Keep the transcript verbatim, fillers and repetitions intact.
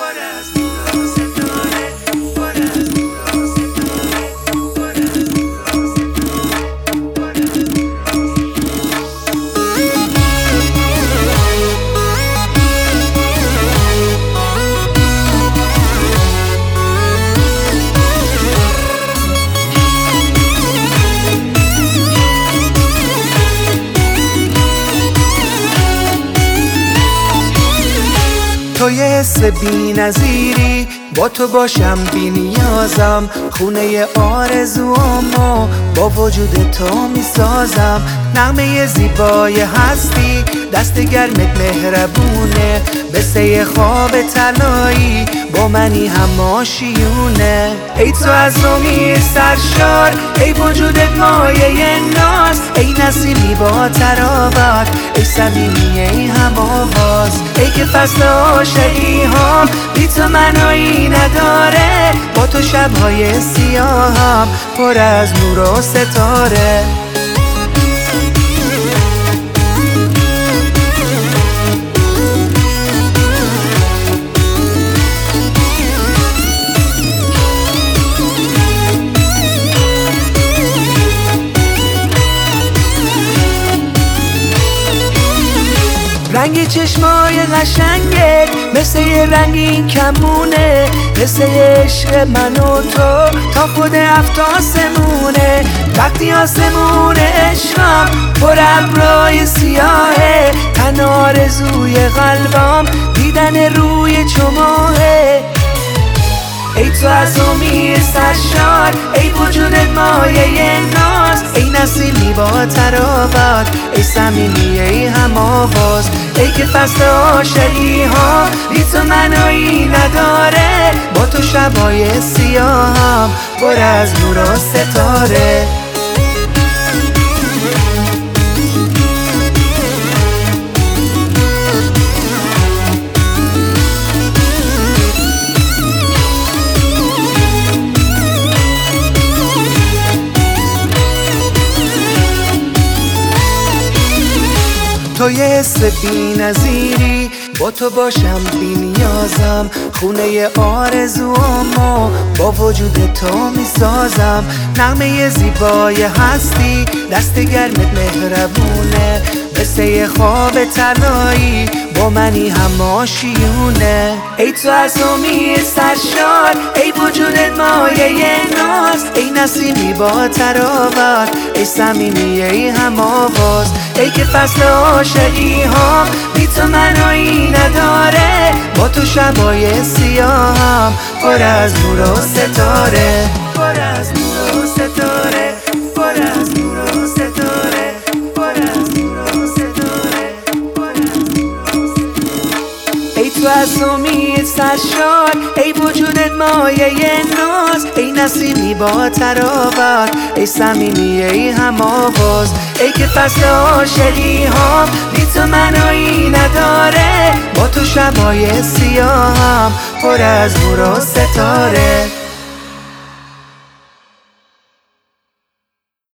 تو یه حس بی نظیری، با تو باشم بی نیازم. خونه آرزوامو با وجود تو میسازم. نغمه زیبای هستی، دست گرمت مهربونه. بسه خواب طلایی با منی هم آشیونه. ای تو از امید سرشار، ای وجودت مایه ناز. ای نسیمی با تراوت، ای صمیمی ای هم آواز. ای که فصل عاشقی ها بی تو معنایی نداره. با تو شبهای سیاهم پر از نور و ستاره. رنگ چشمای قشنگت مثل یه رنگین کمونه. مثل عشق من و تو تا خود افتاسمونه. وقتی آسمون عشقم پر ابرای سیاهه، تن آرزوی قلبم دیدن روی چماهه. ای تو از امید سرشار، ای وجودت مایه ناز. ای نسیمی با تراوت، ای صمیمی ای هم آواز. ای که فصل عاشقی ها بی تو معنایی نداره. با تو شبهای سیاهم پر از نور و ستاره. تو یه حس بی نظیری، با تو باشم بی نیازم. خونه آرزوامو با وجود تو میسازم. نغمه زیبای هستی، دست گرمت مهربونه. قصه خواب طلایی با منی هم آشیونه. ای تو از امید سرشار، ای وجودت مایه ناز. ای نسیمی با تراوت، ای صمیمی ای هم آواز. ای که فصل عاشقی ها بی تو معنایی نداره. با تو شبهای سیاهم پر از نور و ستاره. پر از نور و ستاره. پر از نور و ستاره. پر از نور و ستاره. ای تو از امید سرشار، ای وجودت مایه ناز. ای نسیمی با تراوت، ای صمیمی ای هم آواز. ای که فصل عاشقی ها بی تو معنایی نداره. با تو شبهای سیاهم پر از نور و ستاره.